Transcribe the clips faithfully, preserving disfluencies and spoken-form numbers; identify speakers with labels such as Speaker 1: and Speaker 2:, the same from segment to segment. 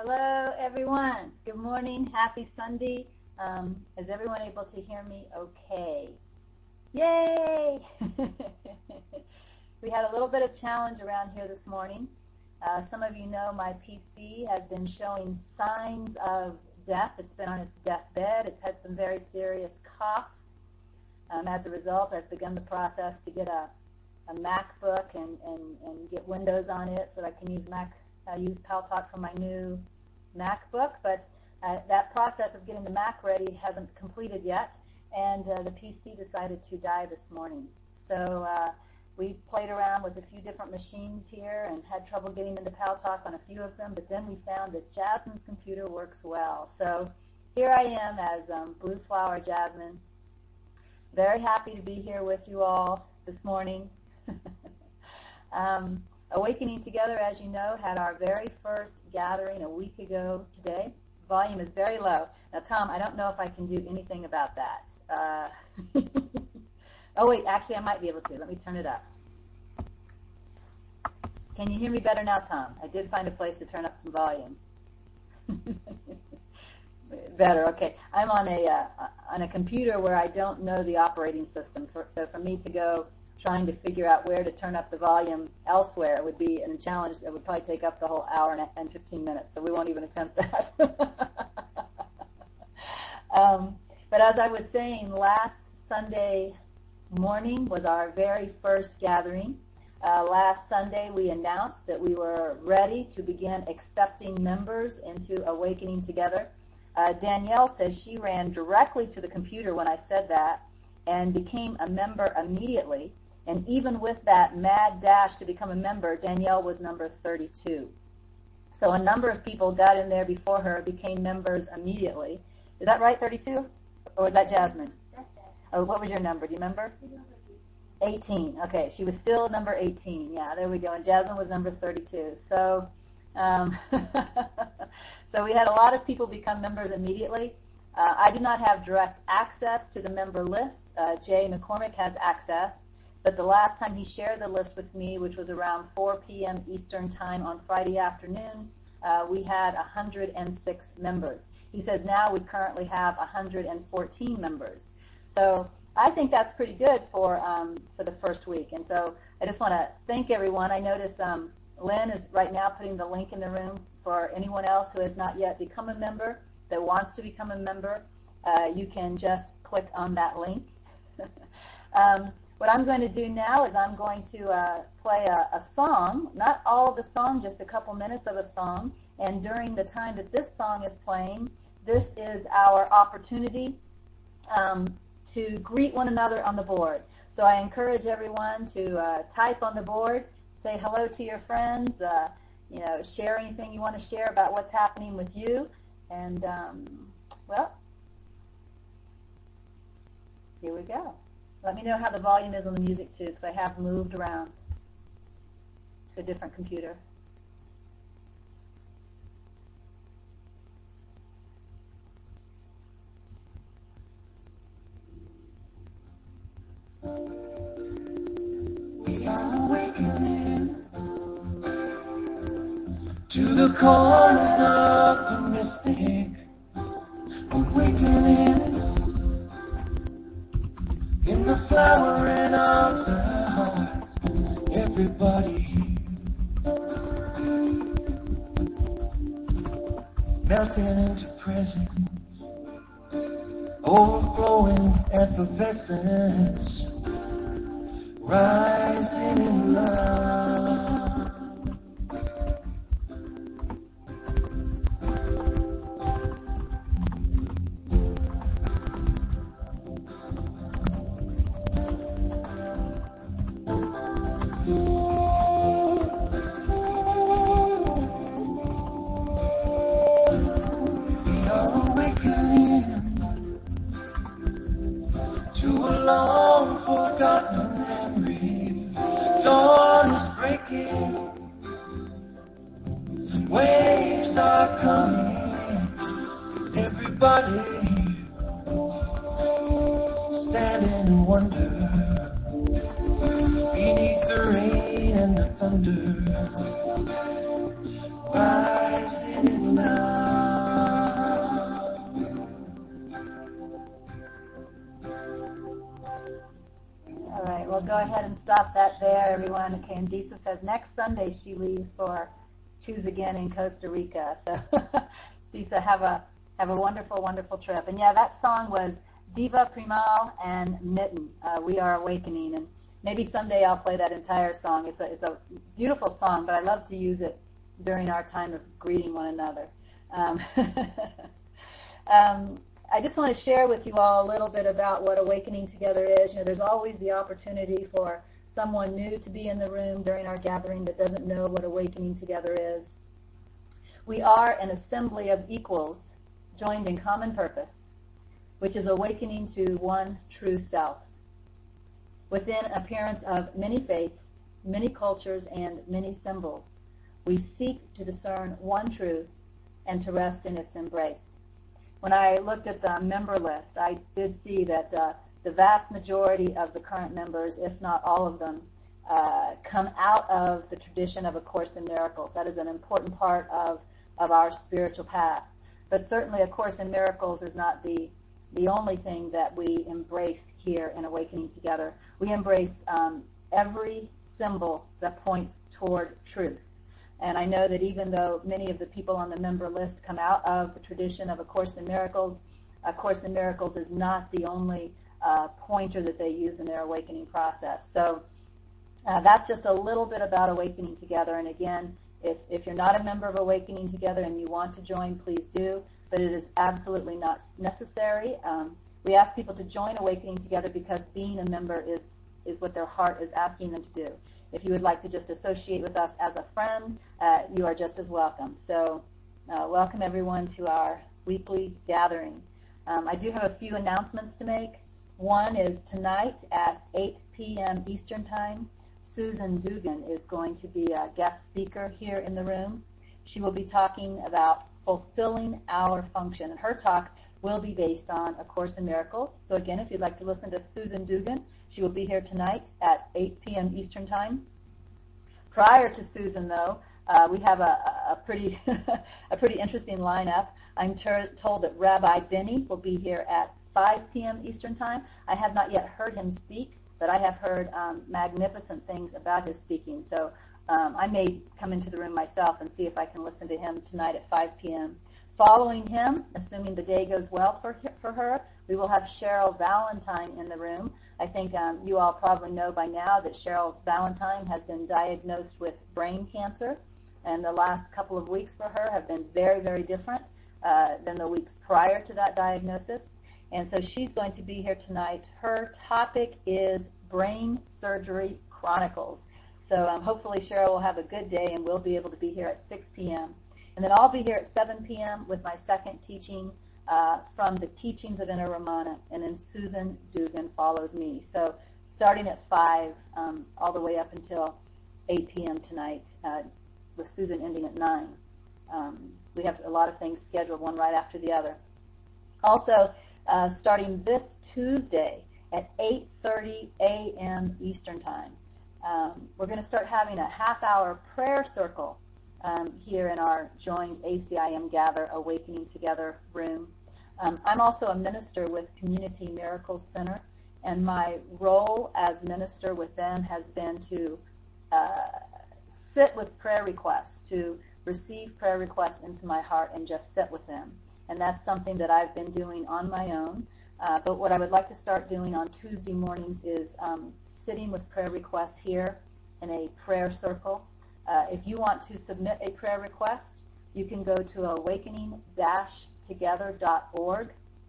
Speaker 1: Hello, everyone. Good morning. Happy Sunday. Um, is everyone able to hear me okay? Yay! We had a little bit of challenge around here this morning. Uh, some of you know my P C has been showing signs of death. It's been on its deathbed. It's had some very serious coughs. Um, as a result, I've begun the process to get a, a MacBook and, and, and get Windows on it so that I can use Mac. I use Paltalk for my new MacBook, but uh, that process of getting the Mac ready hasn't completed yet, and uh, the P C decided to die this morning. So uh, we played around with a few different machines here and had trouble getting into Paltalk on a few of them, but then we found that Jasmine's computer works well. So here I am as um, Blue Flower Jasmine. Very happy to be here with you all this morning. um, Awakening Together, as you know, had our very first gathering a week ago today. Volume is very low. Now, Tom, I don't know if I can do anything about that. Uh, oh, wait, actually, I might be able to. Let me turn it up. Can you hear me better now, Tom? I did find a place to turn up some volume. Better, okay. I'm on a uh, on a computer where I don't know the operating system, for, so for me to go trying to figure out where to turn up the volume elsewhere would be a challenge that would probably take up the whole hour and fifteen minutes, so we won't even attempt that. um, but as I was saying, last Sunday morning was our very first gathering. Uh, last Sunday we announced that we were ready to begin accepting members into Awakening Together. Uh, Danielle says she ran directly to the computer when I said that and became a member immediately. And even with that mad dash to become a member, Danielle was number thirty-two. So a number of people got in there before her, became members immediately. Is that right, thirty-two? Or was that Jasmine?
Speaker 2: That's Jasmine.
Speaker 1: Oh, what was your number? Do you remember? eighteen. Okay, she was still number eighteen. Yeah, there we go. And Jasmine was number thirty-two. So, um, so we had a lot of people become members immediately. Uh, I do not have direct access to the member list. Uh, Jay McCormick has access. But the last time he shared the list with me, which was around four p.m. Eastern Time on Friday afternoon, uh, we had one hundred six members. He says now we currently have one hundred fourteen members. So I think that's pretty good for um, for the first week. And so I just want to thank everyone. I notice um, Lynn is right now putting the link in the room for anyone else who has not yet become a member that wants to become a member. Uh, you can just click on that link. um, What I'm going to do now is I'm going to uh, play a, a song, not all of the song, just a couple minutes of a song. And during the time that this song is playing, this is our opportunity um, to greet one another on the board. So I encourage everyone to uh, type on the board, say hello to your friends, uh, you know, share anything you want to share about what's happening with you. And, um, well, here we go. Let me know how the volume is on the music, too, because I have moved around to a different computer.
Speaker 3: We are awakening to the call of the mystic. Awakening in the flowering of the heart, everybody melting into presence, overflowing effervescence, rising in love. rising now.
Speaker 1: All right, well, go ahead and stop that there, everyone. Okay, and Disa says next Sunday she leaves for Choose Again in Costa Rica. So, Disa, have a have a wonderful, wonderful trip. And yeah, that song was Diva Primal and Mitten. Uh, we Are Awakening, and maybe someday I'll play that entire song. It's a it's a beautiful song, but I love to use it during our time of greeting one another. Um, um, I just want to share with you all a little bit about what Awakening Together is. You know, there's always the opportunity for someone new to be in the room during our gathering that doesn't know what Awakening Together is. We are an assembly of equals joined in common purpose, which is awakening to one true self. Within an appearance of many faiths, many cultures, and many symbols, we seek to discern one truth and to rest in its embrace. When I looked at the member list, I did see that uh, the vast majority of the current members, if not all of them, uh, come out of the tradition of A Course in Miracles. That is an important part of, of our spiritual path. But certainly A Course in Miracles is not the, the only thing that we embrace here in Awakening Together. We embrace um, every symbol that points toward truth. And I know that even though many of the people on the member list come out of the tradition of A Course in Miracles, A Course in Miracles is not the only uh, pointer that they use in their awakening process. So uh, that's just a little bit about Awakening Together. And again, if, if you're not a member of Awakening Together and you want to join, please do. But it is absolutely not necessary. Um, we ask people to join Awakening Together because being a member is, is what their heart is asking them to do. If you would like to just associate with us as a friend, uh, you are just as welcome. So uh, welcome everyone to our weekly gathering. Um, I do have a few announcements to make. One is tonight at eight p.m. Eastern Time, Susan Dugan is going to be a guest speaker here in the room. She will be talking about fulfilling our function, and her talk will be based on A Course in Miracles. So again, if you'd like to listen to Susan Dugan, she will be here tonight at eight p.m. Eastern Time. Prior to Susan, though, uh, we have a, a pretty a pretty interesting lineup. I'm ter- told that Rabbi Benny will be here at five p.m. Eastern Time. I have not yet heard him speak, but I have heard um, magnificent things about his speaking. So um, I may come into the room myself and see if I can listen to him tonight at five p.m. Following him, assuming the day goes well for for her, we will have Cheryl Valentine in the room. I think um, you all probably know by now that Cheryl Valentine has been diagnosed with brain cancer, and the last couple of weeks for her have been very, very different uh, than the weeks prior to that diagnosis. And so she's going to be here tonight. Her topic is Brain Surgery Chronicles. So um, hopefully Cheryl will have a good day and we'll be able to be here at six p.m. And then I'll be here at seven p.m. with my second teaching uh, from the Teachings of Inner Ramana, and then Susan Dugan follows me. So starting at five um, all the way up until eight p.m. tonight, uh, with Susan ending at nine. Um, we have a lot of things scheduled, one right after the other. Also, uh, starting this Tuesday at eight thirty a.m. Eastern Time, um, we're going to start having a half-hour prayer circle Um, here in our joined A C I M Gather Awakening Together room. Um, I'm also a minister with Community Miracles Center, and my role as minister with them has been to uh, sit with prayer requests, to receive prayer requests into my heart and just sit with them. And that's something that I've been doing on my own. Uh, but what I would like to start doing on Tuesday mornings is um, sitting with prayer requests here in a prayer circle. Uh, if you want to submit a prayer request, you can go to awakening dash together dot org,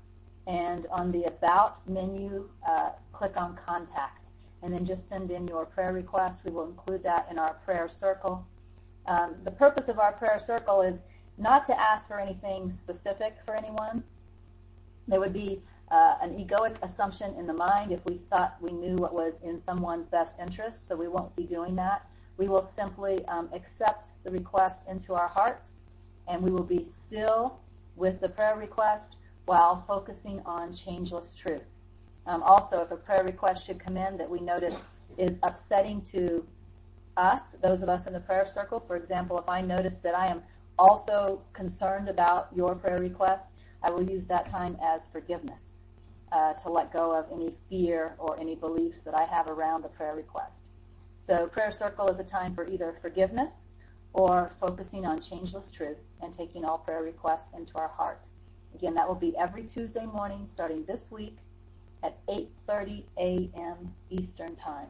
Speaker 1: and on the About menu, uh, click on Contact, and then just send in your prayer request. We will include that in our prayer circle. Um, the purpose of our prayer circle is not to ask for anything specific for anyone. There would be uh, an egoic assumption in the mind if we thought we knew what was in someone's best interest, so we won't be doing that. We will simply um, accept the request into our hearts, and we will be still with the prayer request while focusing on changeless truth. Um, also, if a prayer request should come in that we notice is upsetting to us, those of us in the prayer circle. For example, if I notice that I am also concerned about your prayer request, I will use that time as forgiveness uh, to let go of any fear or any beliefs that I have around the prayer request. So prayer circle is a time for either forgiveness or focusing on changeless truth and taking all prayer requests into our heart. Again, that will be every Tuesday morning starting this week at eight thirty a.m. Eastern Time.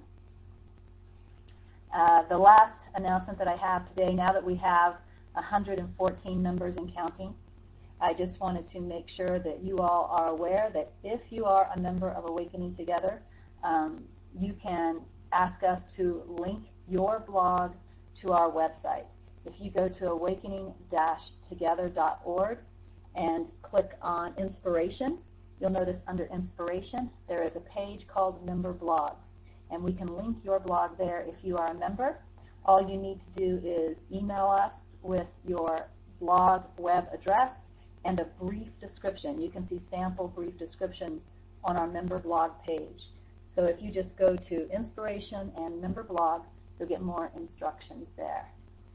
Speaker 1: Uh, the last announcement that I have today, now that we have one hundred fourteen members and counting, I just wanted to make sure that you all are aware that if you are a member of Awakening Together, um, you can ask us to link your blog to our website. If you go to awakening dash together dot org and click on Inspiration, you'll notice under Inspiration there is a page called Member Blogs, and we can link your blog there if you are a member. All you need to do is email us with your blog web address and a brief description. You can see sample brief descriptions on our member blog page. So if you just go to Inspiration and Member Blog, you'll get more instructions there.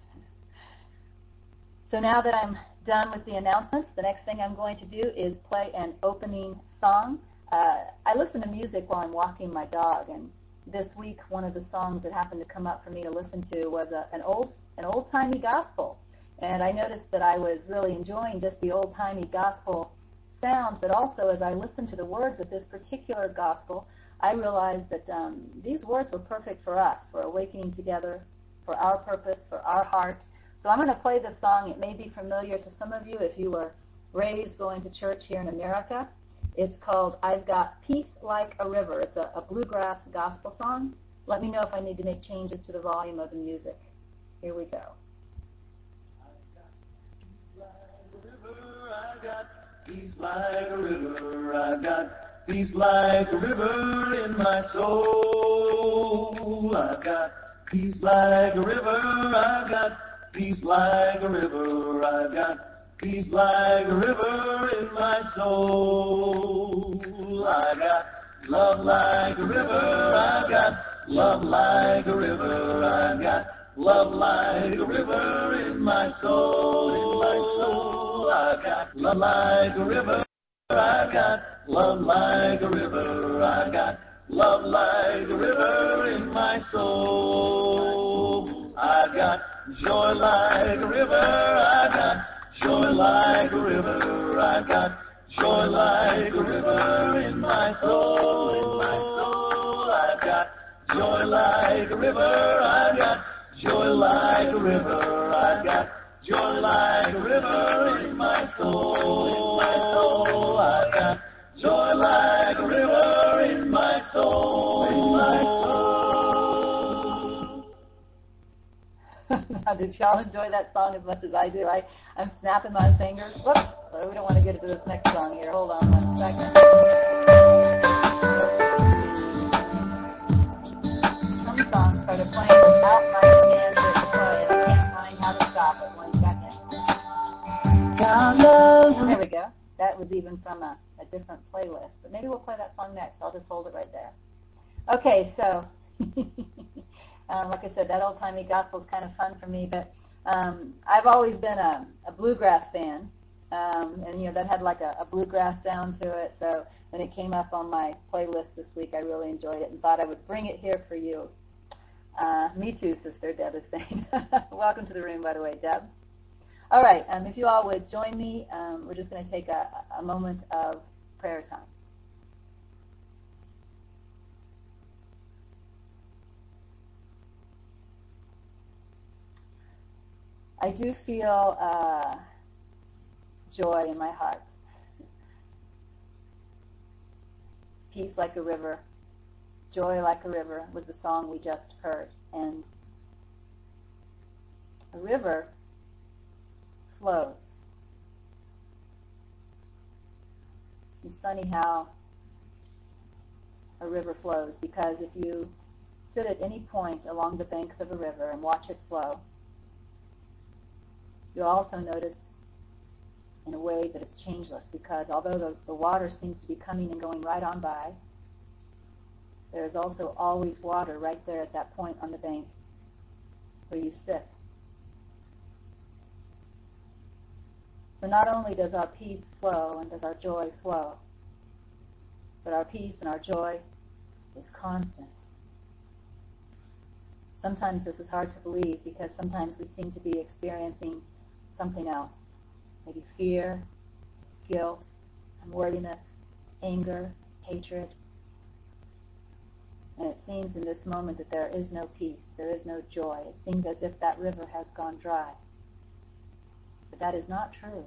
Speaker 1: So now that I'm done with the announcements, the next thing I'm going to do is play an opening song. Uh, I listen to music while I'm walking my dog, and this week one of the songs that happened to come up for me to listen to was a, an old an old-timey gospel. And I noticed that I was really enjoying just the old-timey gospel sound, but also as I listened to the words of this particular gospel, I realized that um, these words were perfect for us, for awakening together, for our purpose, for our heart. So I'm going to play this song. It may be familiar to some of you if you were raised going to church here in America. It's called I've Got Peace Like a River. It's a, a bluegrass gospel song. Let me know if I need to make changes to the volume of the music. Here we go.
Speaker 3: I've got peace like a river. I've got peace like a river in my soul. I've got peace like a river. I've got peace like a river. I've got peace like a river in my soul. I got love like a river. I've got love like a river. I've got love like a river in my soul. In my soul, I've got love like a river. I've got love like a river. I've got love like a river in my soul. I've got joy like a river. I've got joy like a river. I've got joy like a river in my soul. In my soul, I've got joy like a river. I've got joy like a river. I've got joy like a river in my soul. In my soul, I've got joy like a river in my soul. In my soul.
Speaker 1: Now, did y'all enjoy that song as much as I do? I, I'm snapping my fingers. Whoops. So we don't want to get into this next song here. Hold on one second. Some songs started playing without my command to play, and I can't find how to stop it. One second.
Speaker 3: God loves
Speaker 1: There we go. That was even from a, a different playlist. But maybe we'll play that song next. I'll just hold it right there. Okay, so um, like I said, that old-timey gospel is kind of fun for me, but um, I've always been a, a bluegrass fan, um, and you know that had like a, a bluegrass sound to it. So when it came up on my playlist this week, I really enjoyed it and thought I would bring it here for you. Uh, me too, sister, Deb is saying. Welcome to the room, by the way, Deb. All right, um, if you all would join me, um, we're just going to take a, a moment of prayer time. I do feel uh, joy in my heart. Peace like a river, joy like a river was the song we just heard. And a river flows. It's funny how a river flows, because if you sit at any point along the banks of a river and watch it flow, you'll also notice in a way that it's changeless, because although the, the water seems to be coming and going right on by, there is also always water right there at that point on the bank. where you sit. So not only does our peace flow and does our joy flow, but our peace and our joy is constant. Sometimes this is hard to believe because sometimes we seem to be experiencing something else, maybe fear, guilt, unworthiness, anger, hatred. And it seems in this moment that there is no peace, there is no joy. It seems as if that river has gone dry. But that is not true.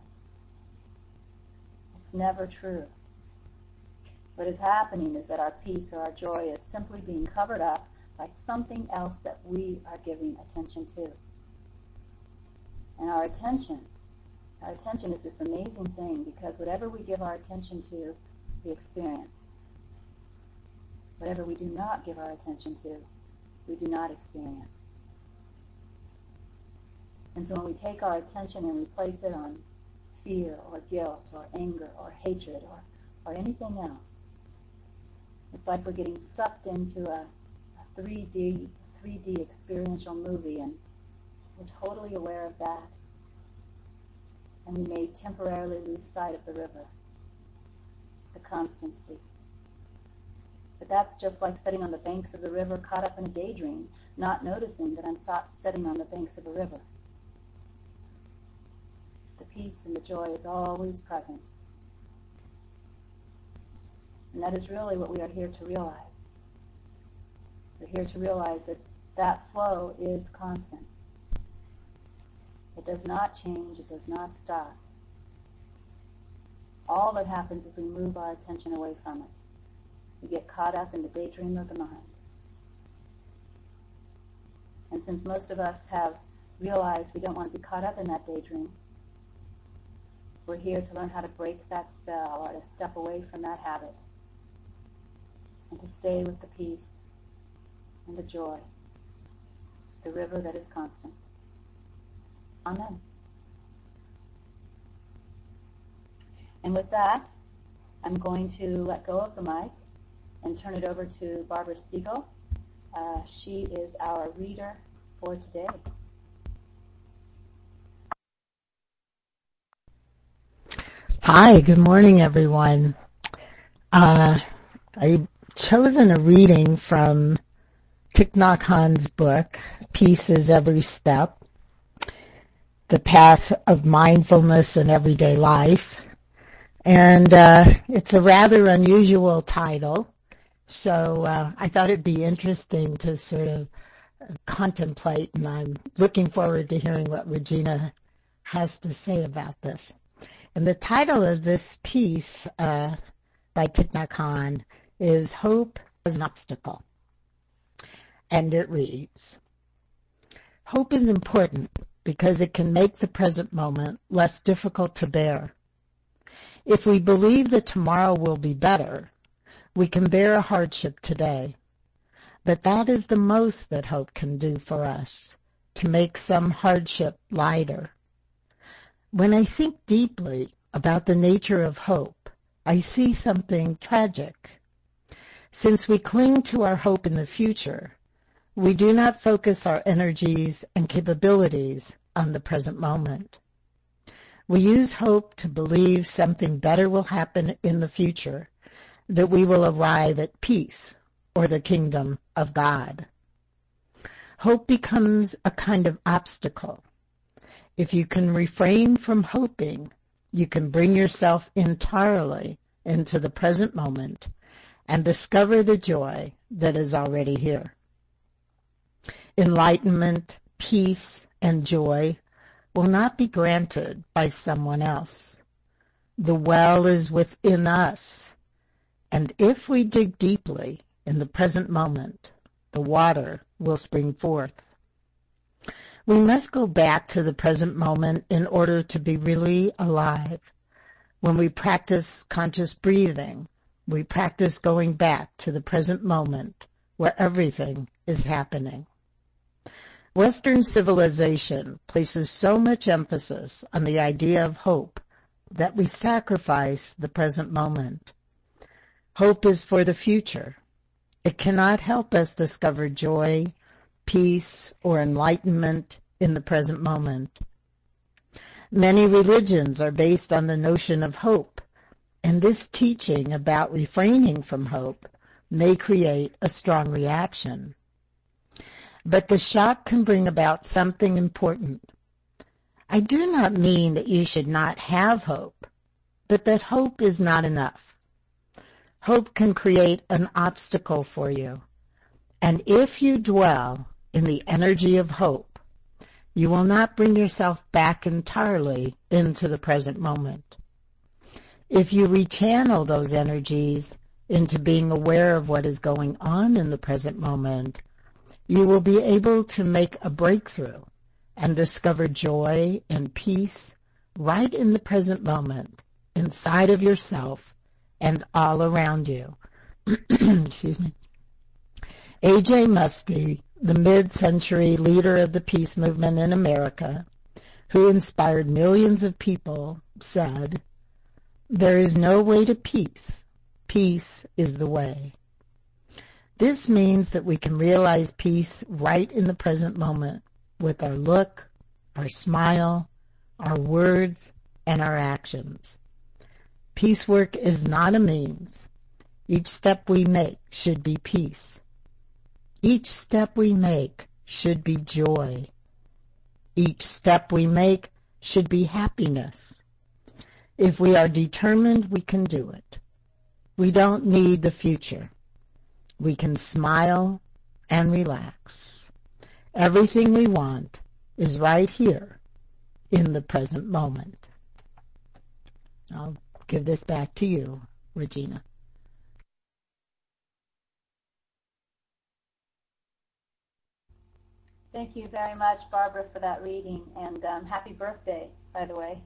Speaker 1: It's never true. What is happening is that our peace or our joy is simply being covered up by something else that we are giving attention to. And our attention, our attention is this amazing thing, because whatever we give our attention to, we experience. Whatever we do not give our attention to, we do not experience. And so when we take our attention and we place it on fear or guilt or anger or hatred or, or anything else, it's like we're getting sucked into a, a three D three D experiential movie, and we're totally aware of that. And we may temporarily lose sight of the river, the constancy. But that's just like sitting on the banks of the river, caught up in a daydream, not noticing that I'm sitting on the banks of a river. The peace and the joy is always present. And that is really what we are here to realize. We're here to realize that that flow is constant. It does not change, it does not stop. All that happens is we move our attention away from it. We get caught up in the daydream of the mind. And since most of us have realized we don't want to be caught up in that daydream, we're here to learn how to break that spell or to step away from that habit and to stay with the peace and the joy, the river that is constant. Amen. And with that, I'm going to let go of the mic and turn it over to Barbara Siegel. Uh, she is our reader for today.
Speaker 2: Hi, good morning, everyone. Uh, I've chosen a reading from Thich Nhat Hanh's book, Peace is Every Step, The Path of Mindfulness in Everyday Life. And uh, it's a rather unusual title, so uh, I thought it'd be interesting to sort of contemplate, and I'm looking forward to hearing what Regina has to say about this. And the title of this piece uh, by Thich Nhat Hanh is Hope as an Obstacle. And it reads, hope is important because it can make the present moment less difficult to bear. If we believe that tomorrow will be better, we can bear a hardship today. But that is the most that hope can do for us, to make some hardship lighter. When I think deeply about the nature of hope, I see something tragic. Since we cling to our hope in the future, we do not focus our energies and capabilities on the present moment. We use hope to believe something better will happen in the future, that we will arrive at peace or the kingdom of God. Hope becomes a kind of obstacle. If you can refrain from hoping, you can bring yourself entirely into the present moment and discover the joy that is already here. Enlightenment, peace, and joy will not be granted by someone else. The well is within us, and if we dig deeply in the present moment, the water will spring forth. We must go back to the present moment in order to be really alive. When we practice conscious breathing, we practice going back to the present moment where everything is happening. Western civilization places so much emphasis on the idea of hope that we sacrifice the present moment. Hope is for the future. It cannot help us discover joy, peace, or enlightenment in the present moment. Many religions are based on the notion of hope, and this teaching about refraining from hope may create a strong reaction. But the shock can bring about something important. I do not mean that you should not have hope, but that hope is not enough. Hope can create an obstacle for you, and if you dwell in the energy of hope, you will not bring yourself back entirely into the present moment. If you rechannel those energies into being aware of what is going on in the present moment, you will be able to make a breakthrough and discover joy and peace right in the present moment, inside of yourself and all around you. Excuse me. A J Muste, the mid-century leader of the peace movement in America, who inspired millions of people, said, "There is no way to peace. Peace is the way." This means that we can realize peace right in the present moment with our look, our smile, our words, and our actions. Peace work is not a means. Each step we make should be peace. Each step we make should be joy. Each step we make should be happiness. If we are determined, we can do it. We don't need the future. We can smile and relax. Everything we want is right here in the present moment. I'll give this back to you, Regina.
Speaker 1: Thank you very much, Barbara, for that reading, and um, happy birthday, by the way.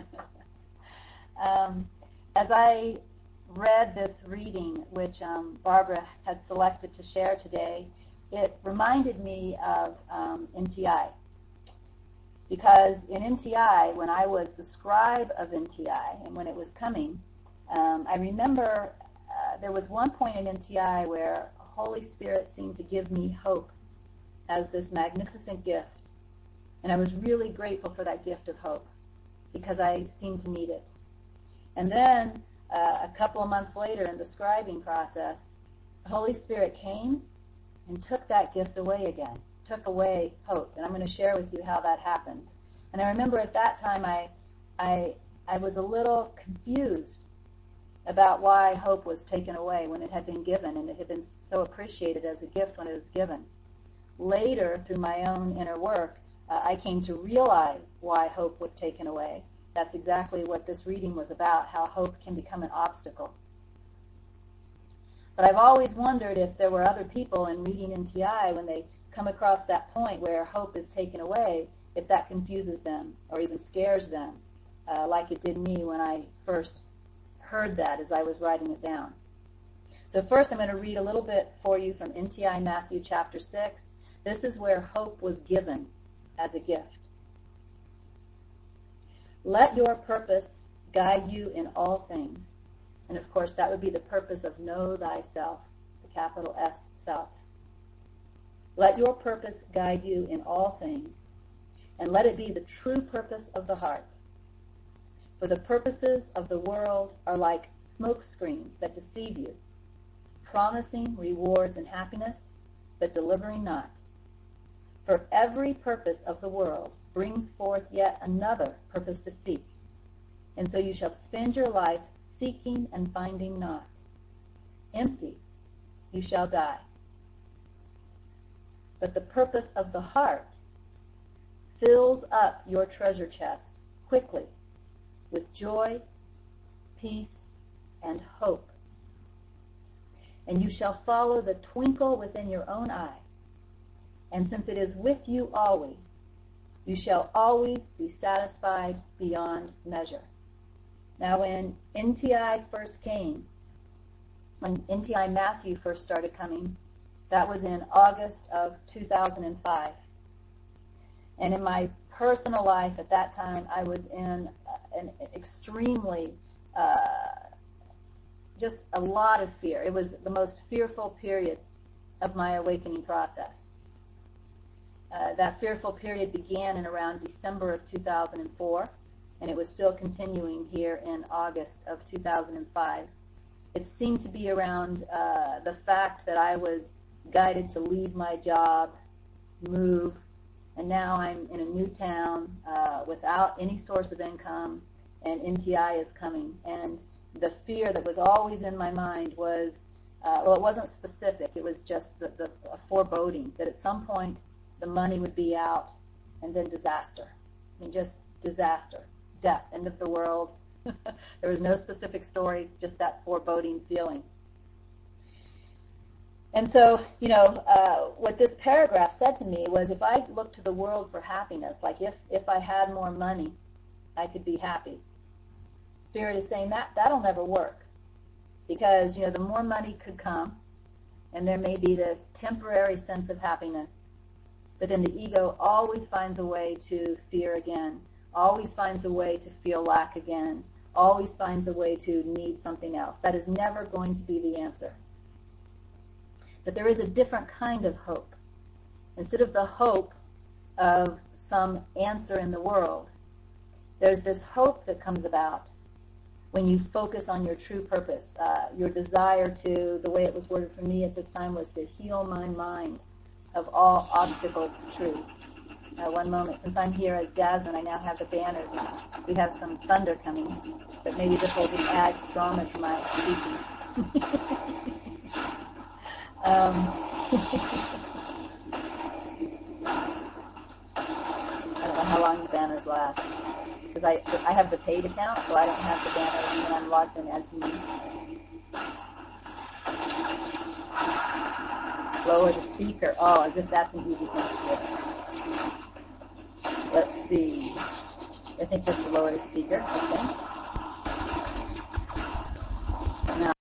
Speaker 1: um, as I read this reading, which um, Barbara had selected to share today, it reminded me of um, N T I. Because in N T I, when I was the scribe of N T I, and when it was coming, um, I remember uh, there was one point in N T I where Holy Spirit seemed to give me hope as this magnificent gift. And I was really grateful for that gift of hope because I seemed to need it. And then uh, a couple of months later in the scribing process, the Holy Spirit came and took that gift away again, took away hope. And I'm going to share with you how that happened. And I remember at that time I, I, I was a little confused about why hope was taken away when it had been given, and it had been so appreciated as a gift when it was given. Later, through my own inner work, uh, I came to realize why hope was taken away. That's exactly what this reading was about, how hope can become an obstacle. But I've always wondered if there were other people in reading N T I, when they come across that point where hope is taken away, if that confuses them or even scares them, uh, like it did me when I first heard that as I was writing it down. So first I'm going to read a little bit for you from N T I Matthew chapter six. This is where hope was given as a gift. Let your purpose guide you in all things. And of course that would be the purpose of know thyself, the capital S, self. Let your purpose guide you in all things, and let it be the true purpose of the heart. For the purposes of the world are like smoke screens that deceive you, promising rewards and happiness, but delivering not. For every purpose of the world brings forth yet another purpose to seek, and so you shall spend your life seeking and finding not. Empty, you shall die. But the purpose of the heart fills up your treasure chest quickly with joy, peace, and hope. And you shall follow the twinkle within your own eye. And since it is with you always, you shall always be satisfied beyond measure. Now when N T I first came, when N T I Matthew first started coming, that was in August of two thousand five. And in my personal life at that time, I was in an extremely, uh, just a lot of fear. It was the most fearful period of my awakening process. uh, that fearful period began in around December of two thousand four, and it was still continuing here in August of two thousand five. It seemed to be around uh, the fact that I was guided to leave my job, move, and now I'm in a new town uh, without any source of income, and N T I is coming. And the fear that was always in my mind was, uh, well, it wasn't specific. It was just the, the a foreboding that at some point the money would be out, and then disaster. I mean, just disaster, death, end of the world. There was no specific story, just that foreboding feeling. And so, you know, uh, what this paragraph said to me was, if I looked to the world for happiness, like if, if I had more money, I could be happy. Spirit is saying that that'll never work, because, you know, the more money could come, and there may be this temporary sense of happiness, but then the ego always finds a way to fear again, always finds a way to feel lack again, always finds a way to need something else. That is never going to be the answer. But there is a different kind of hope. Instead of the hope of some answer in the world, there's this hope that comes about when you focus on your true purpose. Uh, your desire to, the way it was worded for me at this time, was to heal my mind of all obstacles to truth. Uh, one moment, since I'm here as Jasmine, I now have the banners, and we have some thunder coming, but maybe this will just add drama to my speaking. um, I don't know how long the banners last, because I I have the paid account, so I don't have the banners when I'm logged in as me. Lower the speaker. Oh, as if that's an easy thing to do. Let's see. I think just lower the speaker. Okay. Now,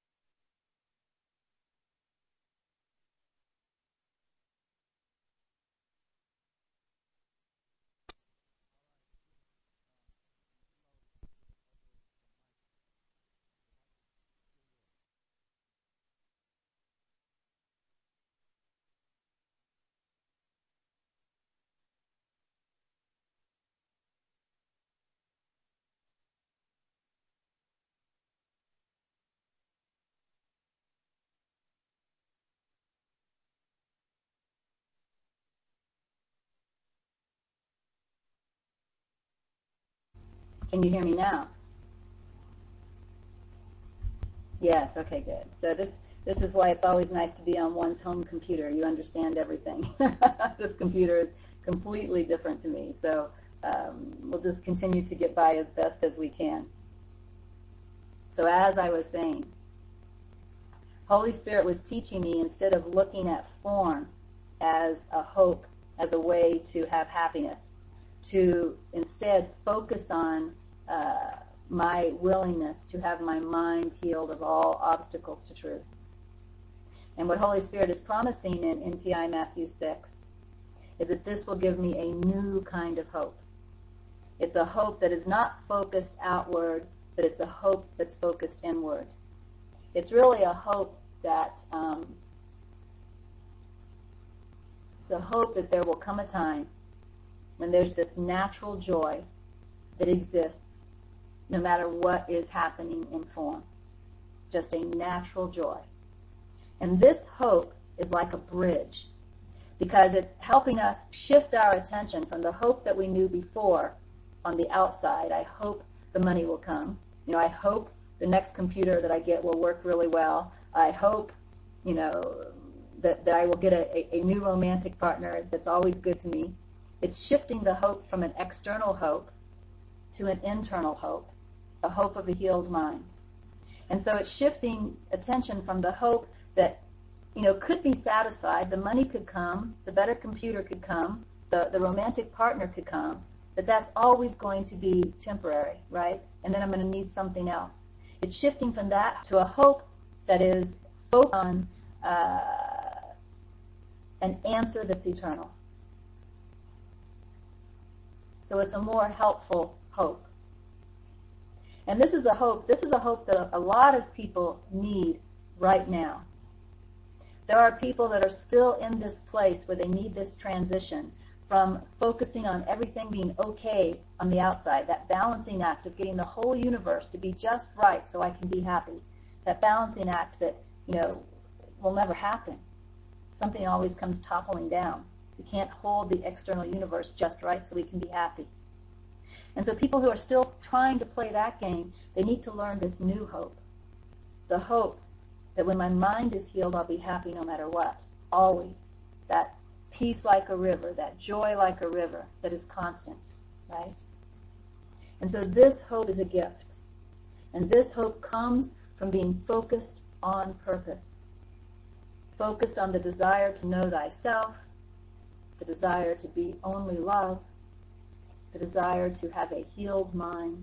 Speaker 1: can you hear me now? Yes, okay, good. So this this is why it's always nice to be on one's home computer. You understand everything. This computer is completely different to me, so um, we'll just continue to get by as best as we can. So as I was saying, Holy Spirit was teaching me, instead of looking at form as a hope, as a way to have happiness, to instead focus on uh, my willingness to have my mind healed of all obstacles to truth. And what Holy Spirit is promising in N T I Matthew six is that this will give me a new kind of hope. It's a hope that is not focused outward, but it's a hope that's focused inward. It's really a hope that um, it's a hope that there will come a time when there's this natural joy that exists no matter what is happening in form. Just a natural joy. And this hope is like a bridge, because it's helping us shift our attention from the hope that we knew before on the outside. I hope the money will come. You know, I hope the next computer that I get will work really well. I hope, you know, that, that I will get a, a, a new romantic partner that's always good to me. It's shifting the hope from an external hope to an internal hope, a hope of a healed mind. And so it's shifting attention from the hope that, you know, could be satisfied. The money could come, the better computer could come, the, the romantic partner could come, but that's always going to be temporary, right? And then I'm going to need something else. It's shifting from that to a hope that is focused on uh, an answer that's eternal. So it's a more helpful hope. And this is a hope, this is a hope that a lot of people need right now. There are people that are still in this place where they need this transition from focusing on everything being okay on the outside, that balancing act of getting the whole universe to be just right so I can be happy. That balancing act that, you know, will never happen. Something always comes toppling down. We can't hold the external universe just right so we can be happy. And so people who are still trying to play that game, they need to learn this new hope. The hope that when my mind is healed, I'll be happy no matter what. Always. That peace like a river, that joy like a river that is constant, right? And so this hope is a gift. And this hope comes from being focused on purpose. Focused on the desire to know thyself, the desire to be only love, the desire to have a healed mind.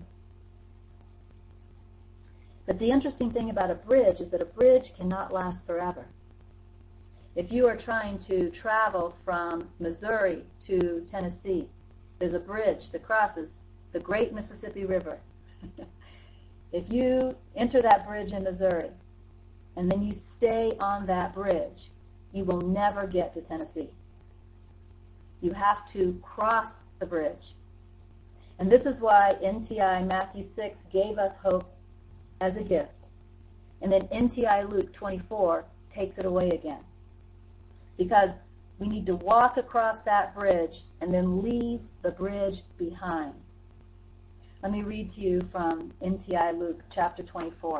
Speaker 1: But the interesting thing about a bridge is that a bridge cannot last forever. If you are trying to travel from Missouri to Tennessee, there's a bridge that crosses the great Mississippi River. If you enter that bridge in Missouri, and then you stay on that bridge, you will never get to Tennessee. You have to cross the bridge. And this is why N T I Matthew six gave us hope as a gift. And then N T I Luke twenty-four takes it away again. Because we need to walk across that bridge and then leave the bridge behind. Let me read to you from N T I Luke chapter twenty-four.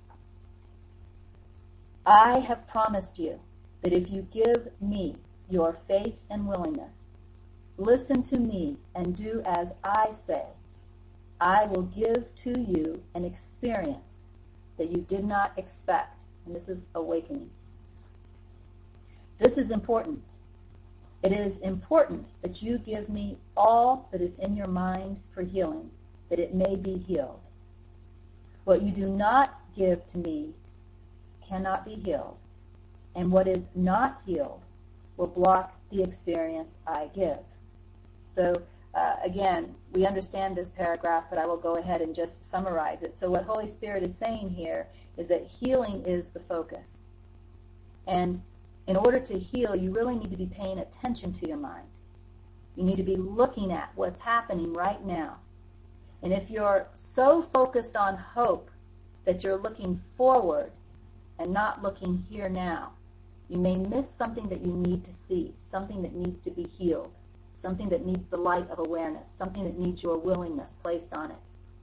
Speaker 1: I have promised you that if you give me your faith and willingness, listen to me and do as I say, I will give to you an experience that you did not expect. And this is awakening. This is important. It is important that you give me all that is in your mind for healing, that it may be healed. What you do not give to me cannot be healed, and what is not healed will block the experience I give. So uh, again, we understand this paragraph, but I will go ahead and just summarize it. So what Holy Spirit is saying here is that healing is the focus. And in order to heal, you really need to be paying attention to your mind. You need to be looking at what's happening right now. And if you're so focused on hope that you're looking forward and not looking here now, you may miss something that you need to see, something that needs to be healed, something that needs the light of awareness, something that needs your willingness placed on it.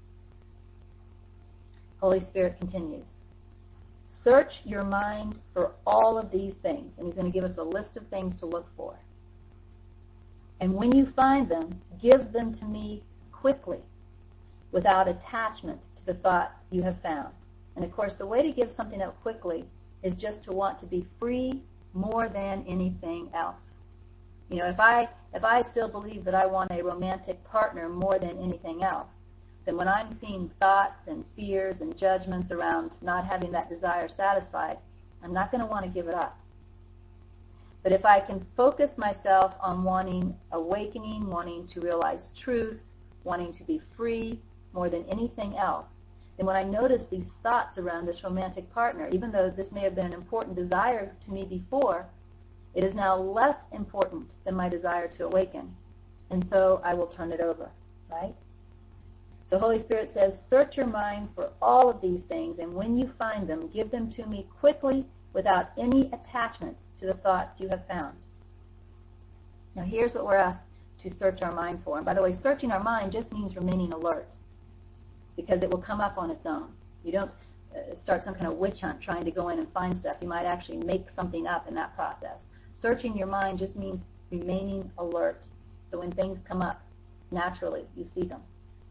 Speaker 1: Holy Spirit continues. Search your mind for all of these things, and he's going to give us a list of things to look for. And when you find them, give them to me quickly, without attachment to the thoughts you have found. And of course, the way to give something up quickly is just to want to be free more than anything else. You know, if I if I still believe that I want a romantic partner more than anything else, then when I'm seeing thoughts and fears and judgments around not having that desire satisfied, I'm not going to want to give it up. But if I can focus myself on wanting awakening, wanting to realize truth, wanting to be free more than anything else, then when I notice these thoughts around this romantic partner, even though this may have been an important desire to me before, it is now less important than my desire to awaken. And so I will turn it over, right? So Holy Spirit says, search your mind for all of these things, and when you find them, give them to me quickly without any attachment to the thoughts you have found. Now here's what we're asked to search our mind for. And by the way, searching our mind just means remaining alert, because it will come up on its own. You don't uh, start some kind of witch hunt trying to go in and find stuff. You might actually make something up in that process. Searching your mind just means remaining alert. So when things come up, naturally, you see them.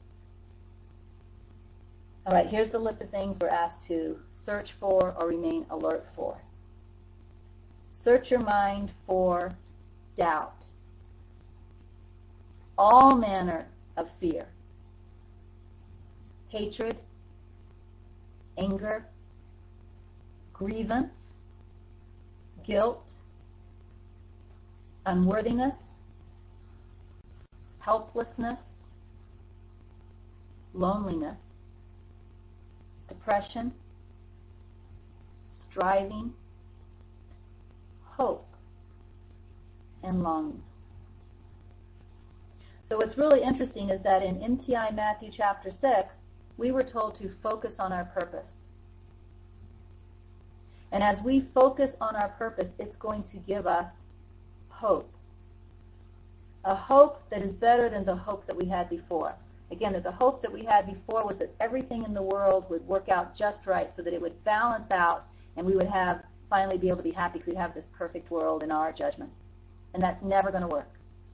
Speaker 1: All right, here's the list of things we're asked to search for or remain alert for. Search your mind for doubt, all manner of fear, hatred, anger, grievance, guilt, unworthiness, helplessness, loneliness, depression, striving, hope and longings. So what's really interesting is that in N T I Matthew chapter six, we were told to focus on our purpose. And as we focus on our purpose, it's going to give us hope. A hope that is better than the hope that we had before. Again, that the hope that we had before was that everything in the world would work out just right so that it would balance out and we would have finally be able to be happy because we'd have this perfect world in our judgment. And that's never going to work.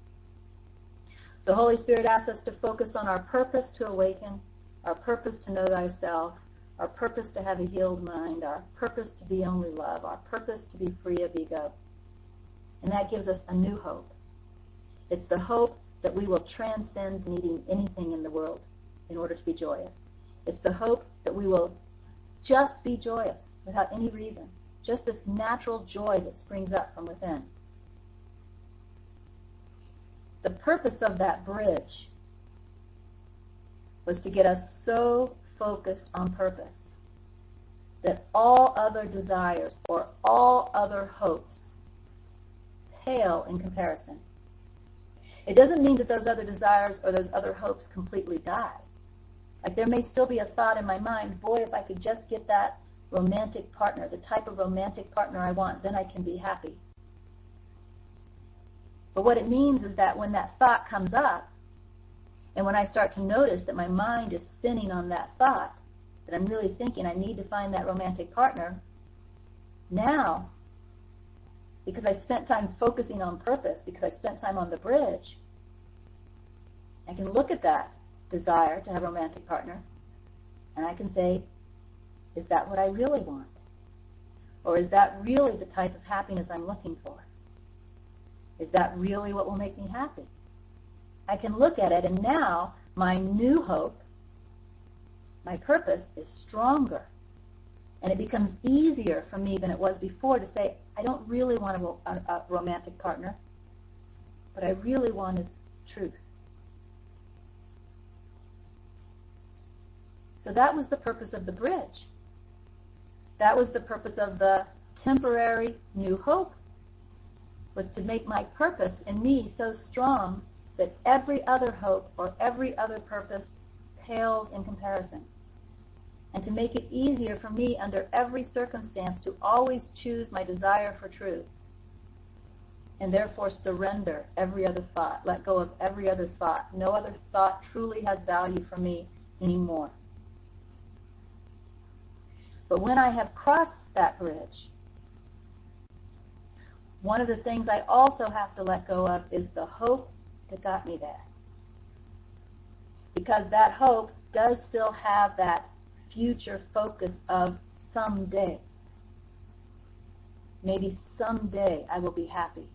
Speaker 1: So Holy Spirit asks us to focus on our purpose to awaken, our purpose to know thyself, our purpose to have a healed mind, our purpose to be only love, our purpose to be free of ego. And that gives us a new hope. It's the hope that we will transcend needing anything in the world in order to be joyous. It's the hope that we will just be joyous without any reason, just this natural joy that springs up from within. The purpose of that bridge was to get us so focused on purpose that all other desires or all other hopes pale in comparison. It doesn't mean that those other desires or those other hopes completely die. Like there may still be a thought in my mind, boy, if I could just get that romantic partner, the type of romantic partner I want, then I can be happy. But what it means is that when that thought comes up, and when I start to notice that my mind is spinning on that thought, that I'm really thinking I need to find that romantic partner, now, because I spent time focusing on purpose, because I spent time on the bridge, I can look at that desire to have a romantic partner, and I can say, is that what I really want? Or is that really the type of happiness I'm looking for? Is that really what will make me happy? I can look at it, and now my new hope, my purpose, is stronger. And it becomes easier for me than it was before to say, I don't really want a, a, a romantic partner. What I really want is truth. So that was the purpose of the bridge. That was the purpose of the temporary new hope, was to make my purpose in me so strong that every other hope or every other purpose pales in comparison. And to make it easier for me under every circumstance to always choose my desire for truth. And therefore surrender every other thought, let go of every other thought. No other thought truly has value for me anymore. But when I have crossed that bridge, one of the things I also have to let go of is the hope that got me there. Because that hope does still have that future focus of someday. Maybe someday I will be happy.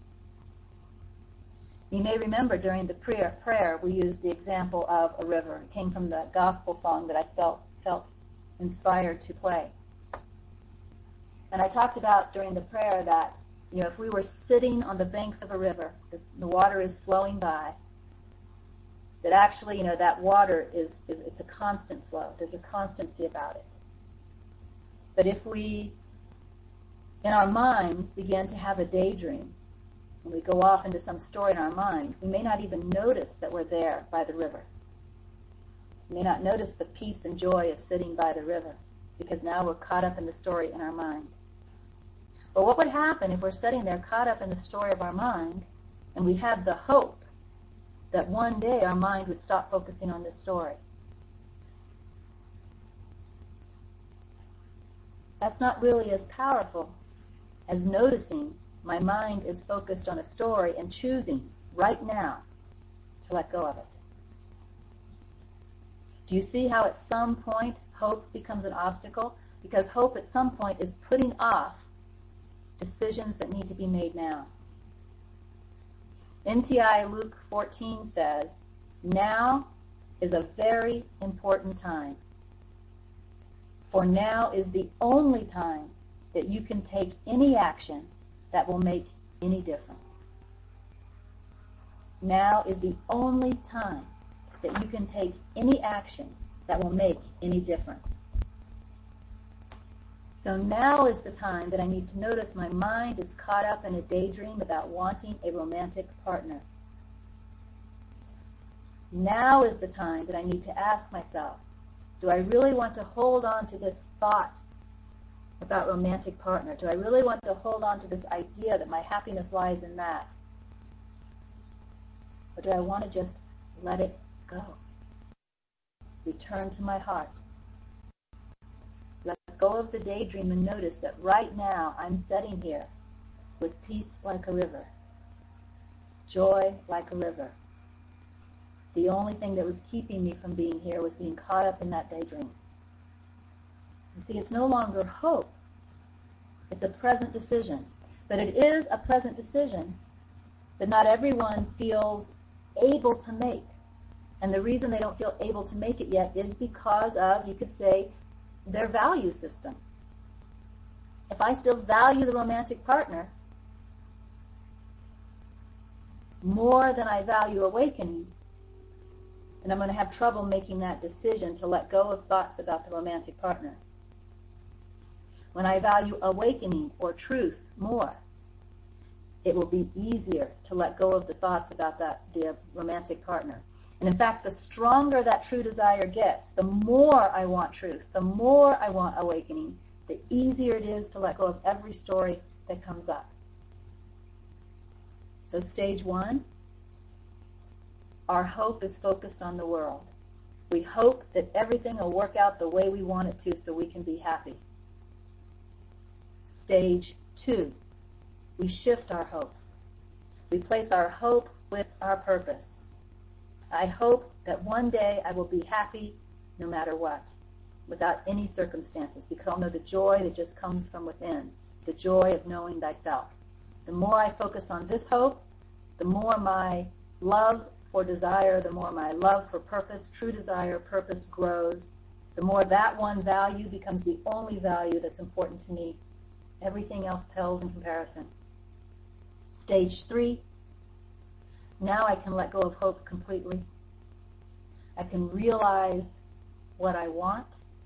Speaker 1: You may remember during the prayer, prayer we used the example of a river. It came from the gospel song that I felt, felt inspired to play. And I talked about during the prayer that, you know, if we were sitting on the banks of a river, the, the water is flowing by, that actually, you know, that water is, is, it's a constant flow. There's a constancy about it. But if we, in our minds, begin to have a daydream, and we go off into some story in our mind, we may not even notice that we're there by the river. We may not notice the peace and joy of sitting by the river, because now we're caught up in the story in our mind. But what would happen if we're sitting there caught up in the story of our mind, and we had the hope that one day our mind would stop focusing on this story? That's not really as powerful as noticing my mind is focused on a story and choosing right now to let go of it. Do you see how at some point hope becomes an obstacle? Because hope at some point is putting off decisions that need to be made now. N T I Luke fourteen says, now is a very important time. For now is the only time that you can take any action that will make any difference. Now is the only time that you can take any action that will make any difference. So now is the time that I need to notice my mind is caught up in a daydream about wanting a romantic partner. Now is the time that I need to ask myself, do I really want to hold on to this thought about romantic partner? Do I really want to hold on to this idea that my happiness lies in that? Or do I want to just let it go? Return to my heart. Let go of the daydream and notice that right now I'm sitting here with peace like a river, joy like a river. The only thing that was keeping me from being here was being caught up in that daydream. You see, it's no longer hope. It's a present decision. But it is a present decision that not everyone feels able to make. And the reason they don't feel able to make it yet is because of, you could say, their value system. If I still value the romantic partner more than I value awakening, then I'm going to have trouble making that decision to let go of thoughts about the romantic partner. When I value awakening or truth more, it will be easier to let go of the thoughts about that the romantic partner. And in fact, the stronger that true desire gets, the more I want truth, the more I want awakening, the easier it is to let go of every story that comes up. So stage one, our hope is focused on the world. We hope that everything will work out the way we want it to so we can be happy. Stage two, we shift our hope. We place our hope with our purpose. I hope that one day I will be happy no matter what, without any circumstances, because I'll know the joy that just comes from within, the joy of knowing thyself. The more I focus on this hope, the more my love for desire, the more my love for purpose, true desire, purpose grows, the more that one value becomes the only value that's important to me. Everything else pales in comparison. Stage three, now I can let go of hope completely. I can realize what I want.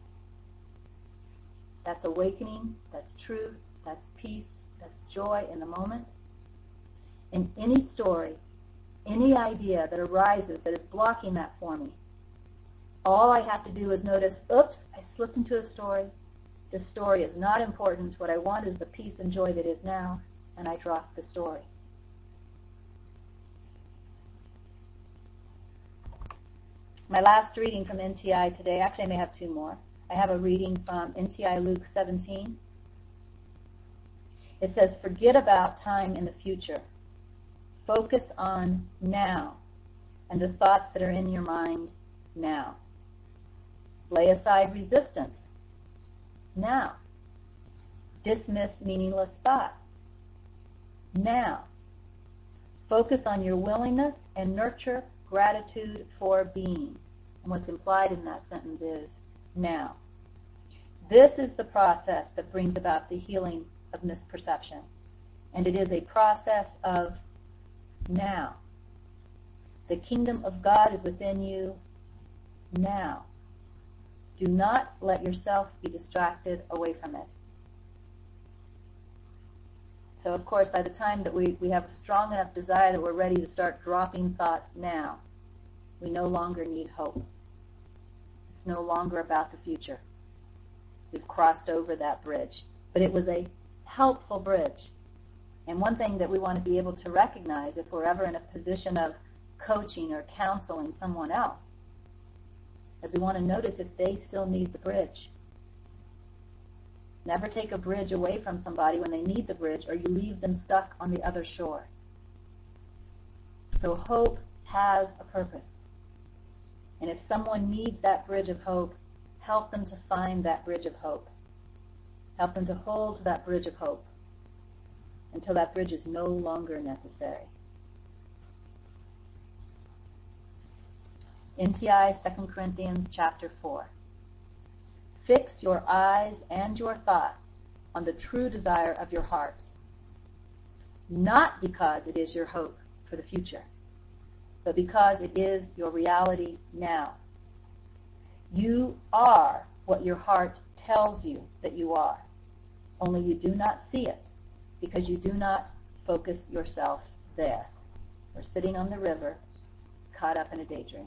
Speaker 1: That's awakening, that's truth, that's peace, that's joy in the moment. In any story, any idea that arises that is blocking that for me, all I have to do is notice, oops, I slipped into a story. This story is not important. What I want is the peace and joy that is now, and I drop the story. My last reading from N T I today, actually I may have two more. I have a reading from N T I Luke seventeen. It says, forget about time in the future. Focus on now and the thoughts that are in your mind now. Lay aside resistance now. Dismiss meaningless thoughts now. Focus on your willingness and nurture gratitude for being. And what's implied in that sentence is now. This is the process that brings about the healing of misperception. And it is a process of now. The kingdom of God is within you now. Do not let yourself be distracted away from it. So, of course, by the time that we, we have a strong enough desire that we're ready to start dropping thoughts now, we no longer need hope. It's no longer about the future. We've crossed over that bridge. But it was a helpful bridge. And one thing that we want to be able to recognize if we're ever in a position of coaching or counseling someone else, is we want to notice if they still need the bridge. Never take a bridge away from somebody when they need the bridge, or you leave them stuck on the other shore. So hope has a purpose. And if someone needs that bridge of hope, help them to find that bridge of hope. Help them to hold to that bridge of hope until that bridge is no longer necessary. N T I, Second Corinthians chapter four. Fix your eyes and your thoughts on the true desire of your heart, not because it is your hope for the future, but because it is your reality now. You are what your heart tells you that you are. only you do not see it because you do not focus yourself there. We're sitting on the river, caught up in a daydream.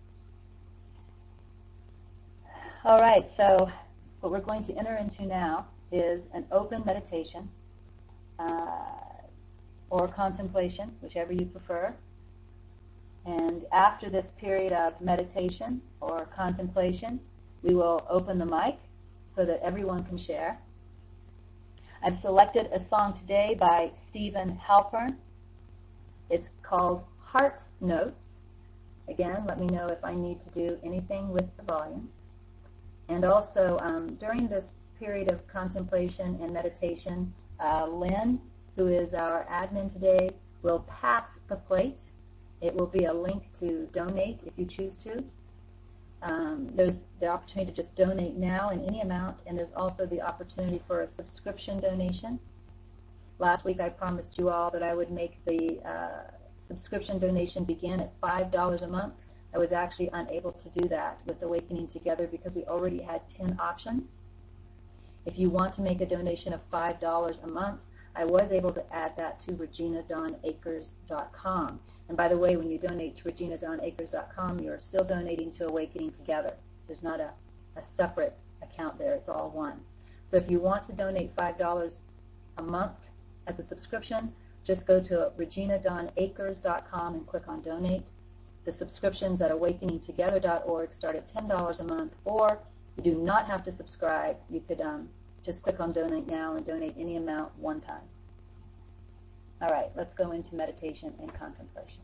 Speaker 1: All right, so what we're going to enter into now is an open meditation uh, or contemplation, whichever you prefer. And after this period of meditation or contemplation, we will open the mic so that everyone can share. I've selected a song today by Stephen Halpern. It's called Heart Notes. Again, let me know if I need to do anything with the volume. And also, um, during this period of contemplation and meditation, uh, Lynn, who is our admin today, will pass the plate. It will be a link to donate if you choose to. Um, there's the opportunity to just donate now in any amount, and there's also the opportunity for a subscription donation. Last week I promised you all that I would make the uh, subscription donation begin at five dollars a month. I was actually unable to do that with Awakening Together because we already had ten options. If you want to make a donation of five dollars a month, I was able to add that to regina dawn acres dot com. And by the way, when you donate to regina dawn acres dot com, you're still donating to Awakening Together. There's not a, a separate account there. It's all one. So if you want to donate five dollars a month as a subscription, just go to regina dawn acres dot com and click on Donate. The subscriptions at awakening together dot org start at ten dollars a month, or you do not have to subscribe. You could um, just click on Donate Now and donate any amount one time. All right, let's go into meditation and contemplation.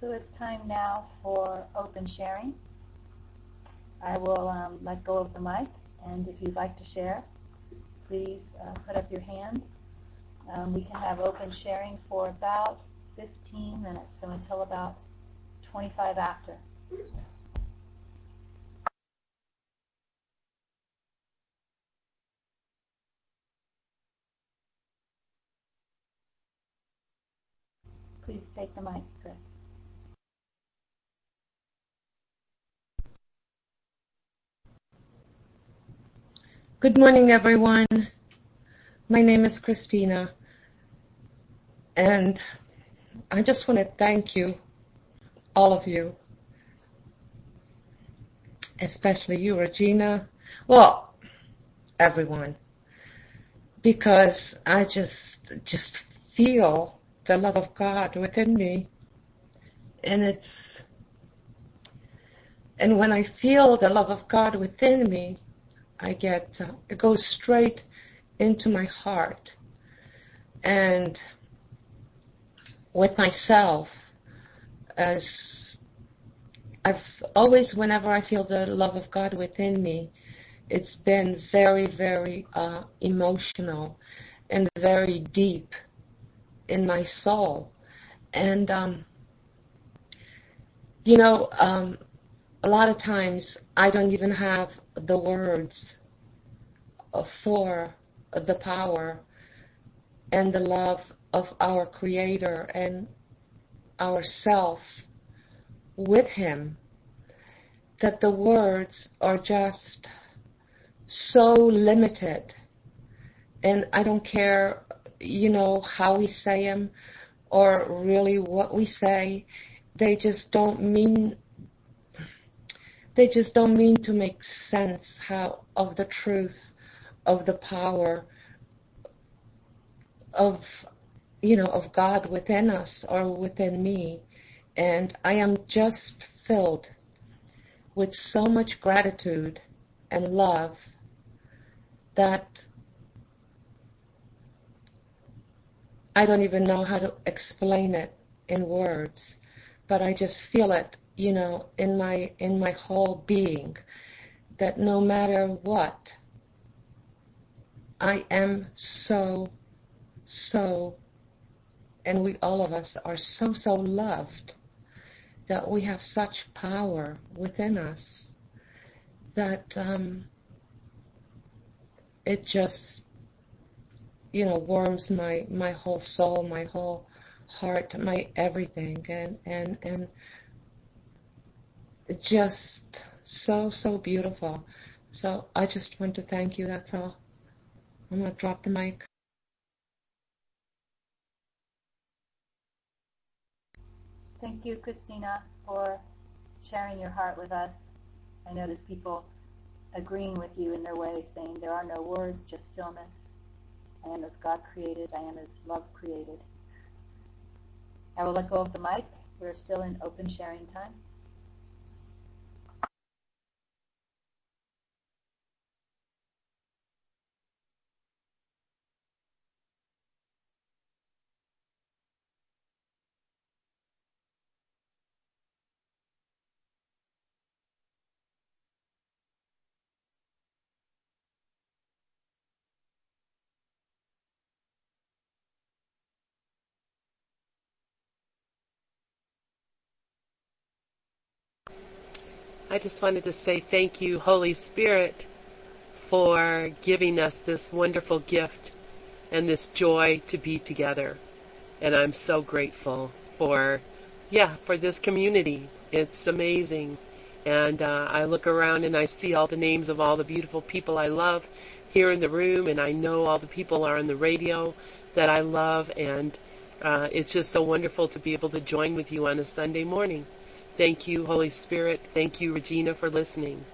Speaker 1: So it's time now for open sharing. I will um, let go of the mic, and if you'd like to share, please uh, put up your hand. Um, we can have open sharing for about fifteen minutes, so until about twenty-five after. Please take the mic, Chris.
Speaker 4: Good morning, everyone. My name is Christina, and I just want to thank you, all of you, especially you, Regina, well, everyone, because I just just feel the love of God within me, and it's and when I feel the love of God within me, I get uh, it goes straight into my heart, and with myself, as I've always, whenever I feel the love of God within me, it's been very, very uh, emotional and very deep in my soul. And, um, you know, um, a lot of times I don't even have the words for the power and the love of our Creator and ourself with Him, that the words are just so limited. And I don't care, you know, how we say them or really what we say. They just don't mean, they just don't mean to make sense how of the truth, of the power of, you know, of God within us or within me. And I am just filled with so much gratitude and love that I don't even know how to explain it in words, but I just feel it, you know, in my in my whole being, that no matter what, I am so, so, and we all of us are so, so loved, that we have such power within us that um, it just, you know, warms my, my whole soul, my whole heart, my everything, and, and, and just so, so beautiful. So I just want to thank you, that's all. I'm going to drop the mic.
Speaker 1: Thank you, Christina, for sharing your heart with us. I notice people agreeing with you in their way, saying there are no words, just stillness. I am as God created, I am as love created. I will let go of the mic. We're still in open sharing time.
Speaker 5: I just wanted to say thank you, Holy Spirit, for giving us this wonderful gift and this joy to be together. And I'm so grateful for, yeah, for this community. It's amazing. And uh, I look around and I see all the names of all the beautiful people I love here in the room, and I know all the people are on the radio that I love, and uh, it's just so wonderful to be able to join with you on a Sunday morning. Thank you, Holy Spirit. Thank you, Regina, for listening.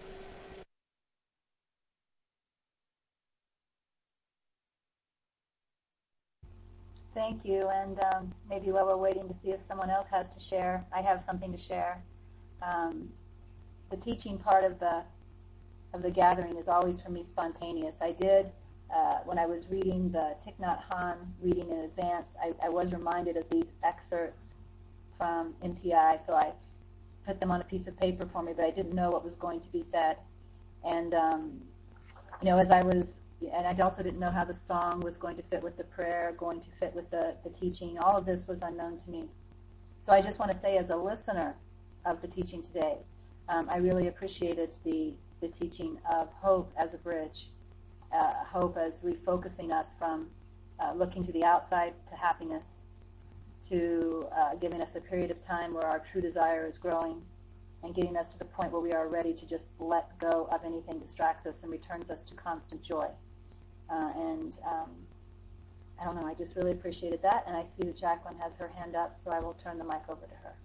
Speaker 1: Thank you, and um, maybe while we're waiting to see if someone else has to share, I have something to share. Um, the teaching part of the of the gathering is always for me spontaneous. I did, uh, when I was reading the Thich Nhat Hanh reading in advance, I, I was reminded of these excerpts from M T I, so I put them on a piece of paper for me, but I didn't know what was going to be said. And, um, you know, as I was, and I also didn't know how the song was going to fit with the prayer, going to fit with the, the teaching. All of this was unknown to me. So I just want to say, as a listener of the teaching today, um, I really appreciated the, the teaching of hope as a bridge, uh, hope as refocusing us from uh, looking to the outside to happiness, to uh, giving us a period of time where our true desire is growing and getting us to the point where we are ready to just let go of anything that distracts us and returns us to constant joy. Uh, and um, I don't know, I just really appreciated that, and I see that Jacqueline has her hand up, so I will turn the mic over to her.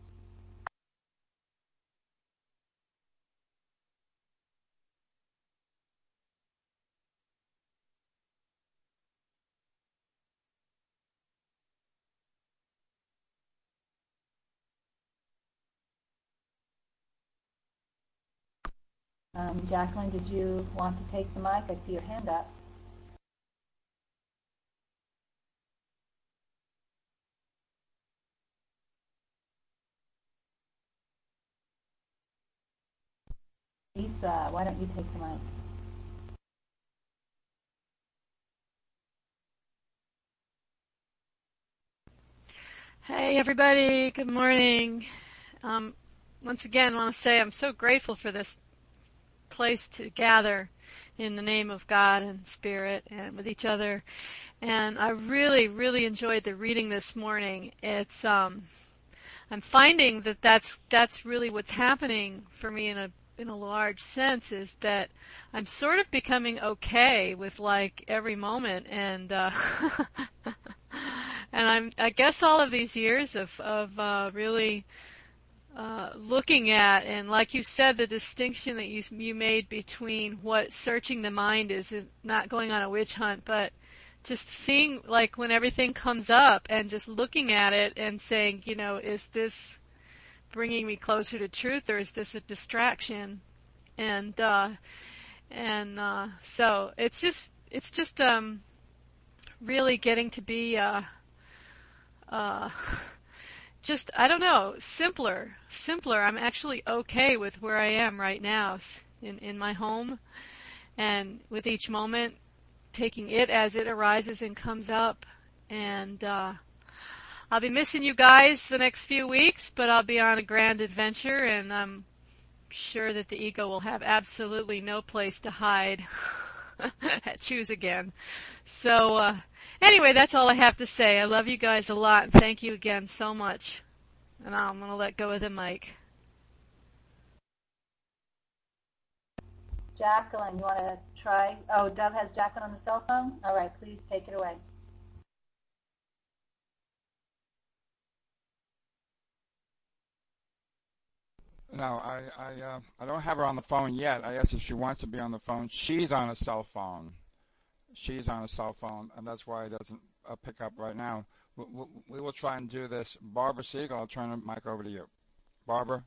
Speaker 1: Um, Jacqueline, did you want to take the mic? I see your hand up. Lisa, why don't you take the mic?
Speaker 6: Hey everybody, good morning. Um, once again, I want to say I'm so grateful for this place to gather in the name of God and Spirit and with each other. And I really, really enjoyed the reading this morning. It's um, I'm finding that that's that's really what's happening for me in a in a large sense, is that I'm sort of becoming okay with like every moment, and uh, and I'm I guess all of these years of of uh, really uh, looking at, and like you said, the distinction that you you made between what searching the mind is, is not going on a witch hunt, but just seeing, like, when everything comes up and just looking at it and saying, you know, is this bringing me closer to truth, or is this a distraction? And uh, and uh, so it's just it's just um, really getting to be uh, uh, just, I don't know, simpler, simpler. I'm actually okay with where I am right now in in my home, and with each moment, taking it as it arises and comes up. And uh, I'll be missing you guys the next few weeks, but I'll be on a grand adventure, and I'm sure that the ego will have absolutely no place to hide. Choose again. So uh, anyway, that's all I have to say. I love you guys a lot, and thank you again so much. And I'm going to let go of the mic.
Speaker 1: Jacqueline, you want to try? Oh, Dove has Jacqueline on the cell phone? All right, please take it away.
Speaker 7: No, I I, uh, I don't have her on the phone yet. I asked if she wants to be on the phone. She's on a cell phone. She's on a cell phone, and that's why it doesn't uh, pick up right now. We, we, we will try and do this. Barbara Siegel, I'll turn the mic over to you. Barbara?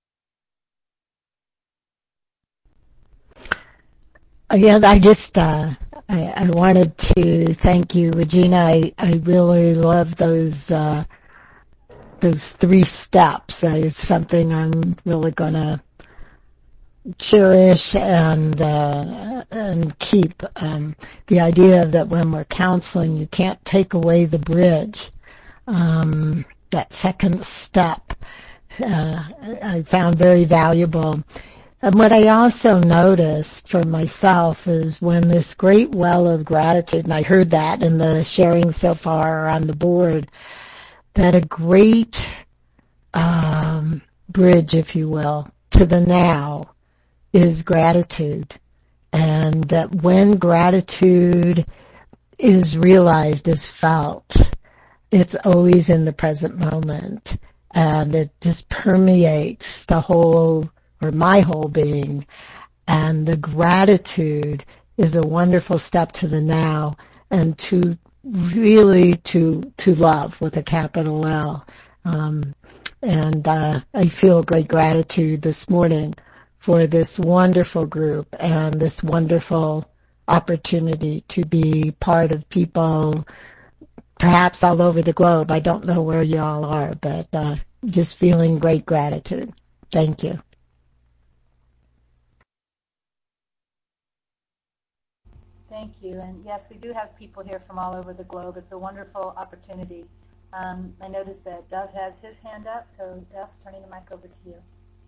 Speaker 2: Yeah, I just, uh, I, I wanted to thank you, Regina. I, I really love those, uh, those three steps. That is something I'm really gonna cherish and, uh, and keep. Um, the idea that when we're counseling, you can't take away the bridge. Um, that second step, uh, I found very valuable. And what I also noticed for myself is when this great well of gratitude, and I heard that in the sharing so far on the board, that a great um, bridge, if you will, to the now is gratitude. And that when gratitude is realized, is felt, it's always in the present moment. And it just permeates the whole, or my whole being. And the gratitude is a wonderful step to the now, and to really to to love with a capital L. Um, and uh, I feel great gratitude this morning for this wonderful group and this wonderful opportunity to be part of people perhaps all over the globe. I don't know where y'all are, but uh, just feeling great gratitude. Thank you.
Speaker 1: Thank you. And yes, we do have people here from all over the globe. It's a wonderful opportunity. Um, I noticed that Dove has his hand up, so Dove, turning the mic over to you.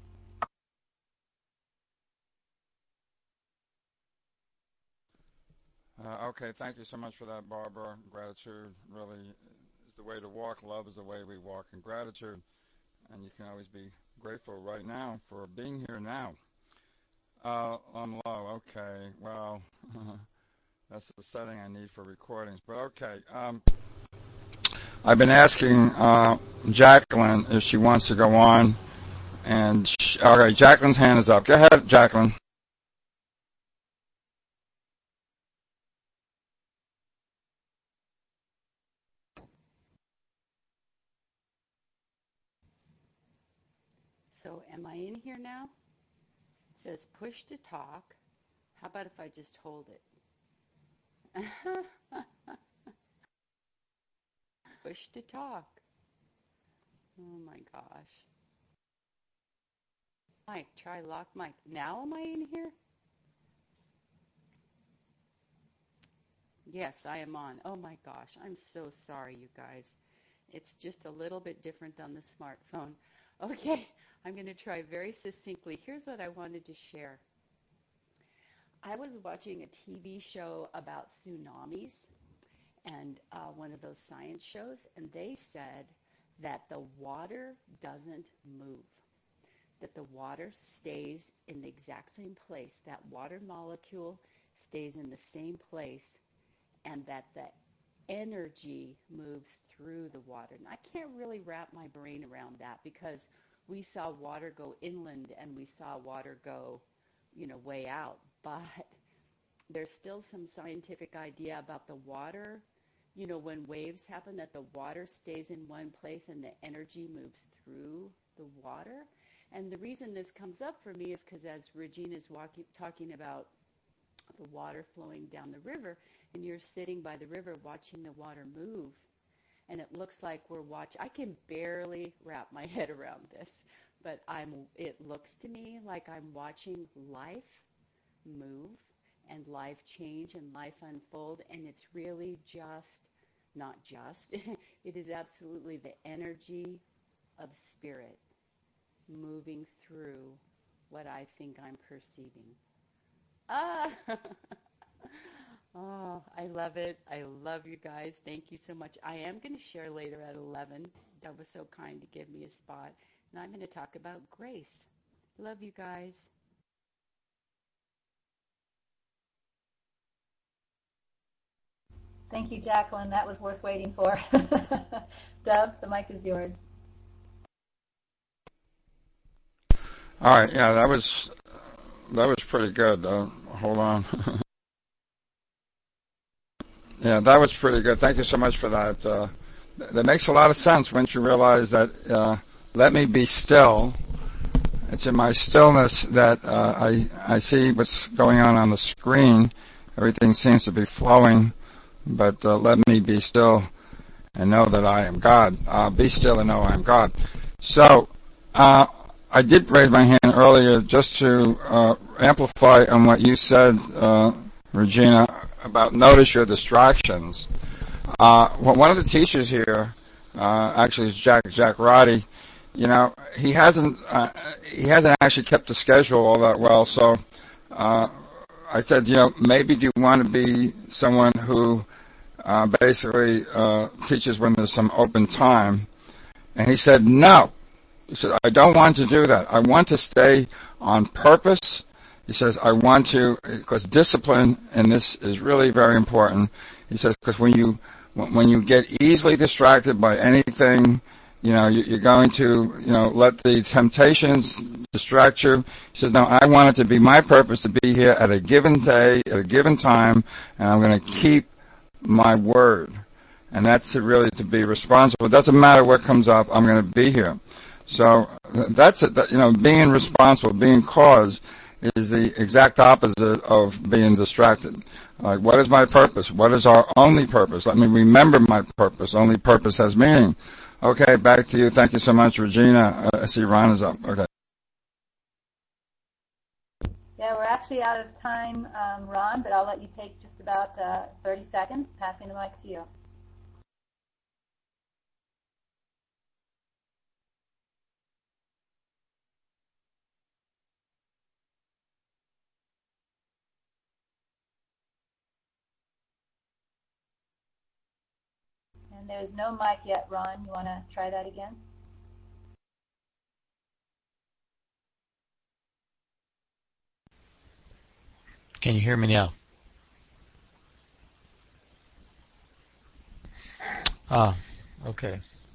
Speaker 7: Uh, okay, thank you so much for that, Barbara. Gratitude really is the way to walk. Love is the way we walk in gratitude. And you can always be grateful right now for being here now. Uh, on low, okay, well, that's the setting I need for recordings. But okay, um, I've been asking uh, Jacqueline if she wants to go on. And, she, all right, Jacqueline's hand is up. Go ahead, Jacqueline.
Speaker 8: So am I in here now? It says push to talk. How about if I just hold it? Push to talk. Oh my gosh. Mike, try lock mic. Now am I in here? Yes, I am on. Oh my gosh, I'm so sorry, you guys. It's just a little bit different on the smartphone. Okay, I'm going to try very succinctly. Here's what I wanted to share. I was watching a T V show about tsunamis, and uh, one of those science shows, and they said that the water doesn't move, that the water stays in the exact same place. That water molecule stays in the same place, and that the energy moves through the water. And I can't really wrap my brain around that, because we saw water go inland and we saw water go, you know, way out. But there's still some scientific idea about the water, you know, when waves happen, that the water stays in one place and the energy moves through the water. And the reason this comes up for me is because as Regina's walking, talking about the water flowing down the river, and you're sitting by the river watching the water move, and it looks like we're watching. I can barely wrap my head around this, but I'm. It looks to me like I'm watching life move and life change and life unfold, and it's really just, not just, it is absolutely the energy of spirit moving through what I think I'm perceiving. Ah! Oh, I love it. I love you guys. Thank you so much. I am going to share later at eleven. That was so kind to give me a spot. And I'm going to talk about grace. Love you guys.
Speaker 1: Thank you, Jacqueline. That was worth waiting for. Dove, the mic is yours.
Speaker 7: All right, yeah, that was that was pretty good. Uh, hold on. Yeah, that was pretty good. Thank you so much for that. Uh, that makes a lot of sense once you realize that uh, let me be still. It's in my stillness that uh, I I see what's going on on the screen. Everything seems to be flowing, but uh, let me be still and know that I am God. Uh, be still and know I am God. So uh, I did raise my hand earlier just to uh, amplify on what you said, uh, Regina, about notice your distractions. Uh, one of the teachers here, uh, actually is Jack, Jack Roddy, you know, he hasn't, uh, he hasn't actually kept the schedule all that well, so, uh, I said, you know, maybe do you want to be someone who, uh, basically, uh, teaches when there's some open time? And he said, no. He said, I don't want to do that. I want to stay on purpose. He says, I want to, because discipline in this is really very important. He says, because when you, when you get easily distracted by anything, you know, you're going to, you know, let the temptations distract you. He says, no, I want it to be my purpose to be here at a given day, at a given time, and I'm going to keep my word. And that's to really to be responsible. It doesn't matter what comes up, I'm going to be here. So that's it, that, you know, being responsible, being cause is the exact opposite of being distracted. Like, what is my purpose? What is our only purpose? Let me remember my purpose. Only purpose has meaning. Okay, back to you. Thank you so much, Regina. Uh, I see Ron is up. Okay.
Speaker 1: Yeah, we're actually out of time, um, Ron, but I'll let you take just about uh, thirty seconds. Passing the mic to you. And there's no mic yet, Ron. You want to try that again?
Speaker 9: Can you hear me now? Ah, okay.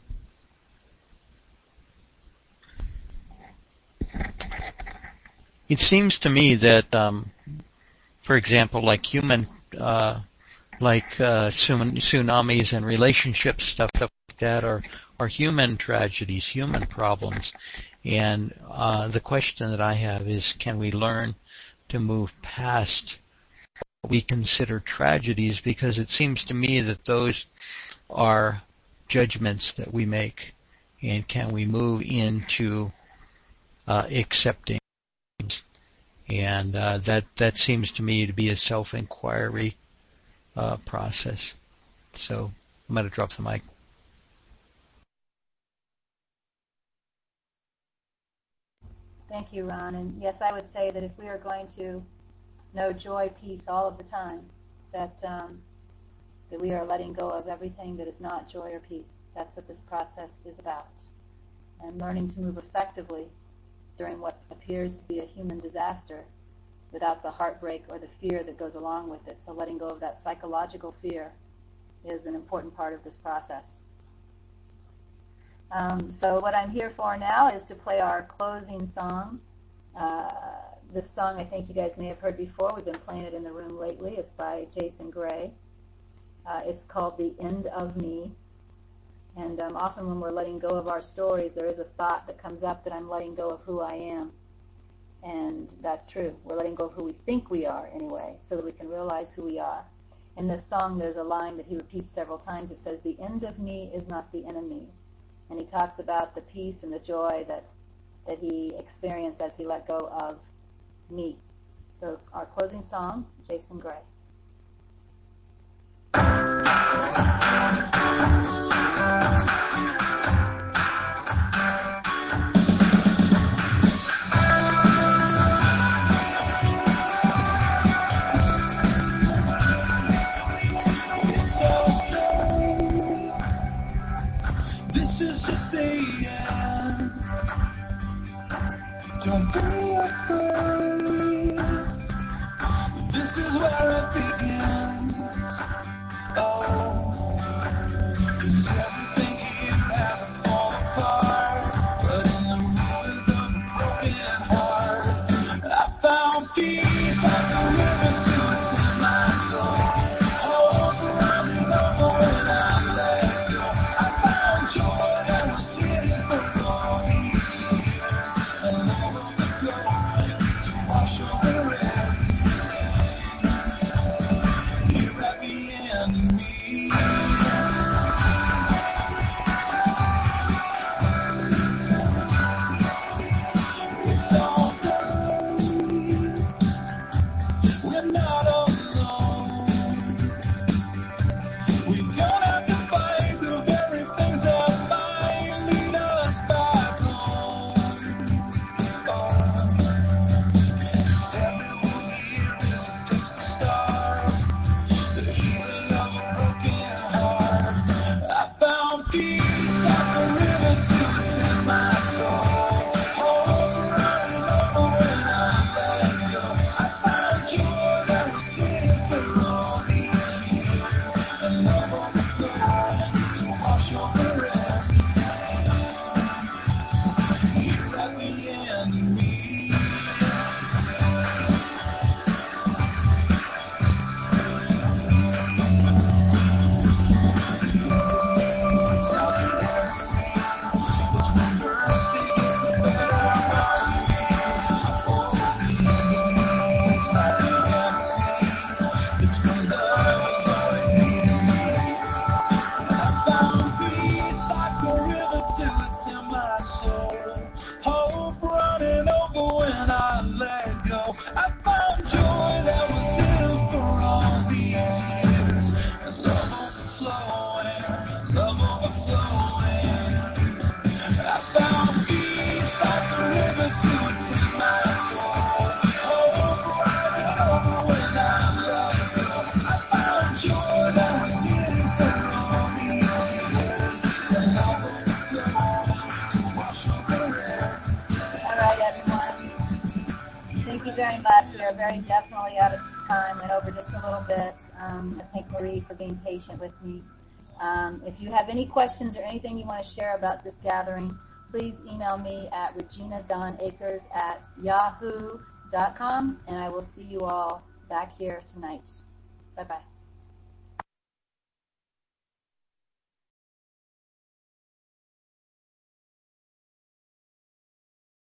Speaker 9: It seems to me that, um, for example, like human, uh, like uh, tsunamis and relationship stuff like that are, are human tragedies, human problems. And uh, the question that I have is, can we learn to move past what we consider tragedies? Because it seems to me that those are judgments that we make. And can we move into uh, accepting? And uh, that, that seems to me to be a self-inquiry Uh, process. So I'm going to drop the mic.
Speaker 1: Thank you, Ron. And yes, I would say that if we are going to know joy, peace all of the time, that um, that we are letting go of everything that is not joy or peace. That's what this process is about. And learning to move effectively during what appears to be a human disaster without the heartbreak or the fear that goes along with it. So letting go of that psychological fear is an important part of this process. Um, so what I'm here for now is to play our closing song. Uh, this song I think you guys may have heard before. We've been playing it in the room lately. It's by Jason Gray. Uh, it's called The End of Me. And um, often when we're letting go of our stories, there is a thought that comes up that I'm letting go of who I am. And that's true. We're letting go of who we think we are anyway, so that we can realize who we are. In this song, there's a line that he repeats several times. It says, the end of me is not the enemy. And he talks about the peace and the joy that, that he experienced as he let go of me. So our closing song, Jason Gray.
Speaker 3: This is just the end. Don't be afraid. This is where it begins. Oh, 'cause everything here has fallen apart. But in the ruins of a broken heart, I found peace like a river to tend my soul. Hope running over when I let go. I found joy that was hidden for all these years, and all of the glory to wash over it. Here at the end of me. It's all done. We're not alone. We don't have to fight the very things that finally to attend my soul. Hope running over when I let go. I found joy that was hidden for all these years. And love overflowing, love overflowing. I found peace like a river to attend my soul. Hope running over when I let go. I found joy that was hidden for all these years. And love overflowing to wash over it.
Speaker 1: All right, everyone. Thank you very much. We are very definitely out of time. Went over just a little bit. Um, I thank Marie for being patient with me. Um, if you have any questions or anything you want to share about this gathering, please email me at regina dawn akers at yahoo dot com, and I will see you all back here tonight. Bye-bye.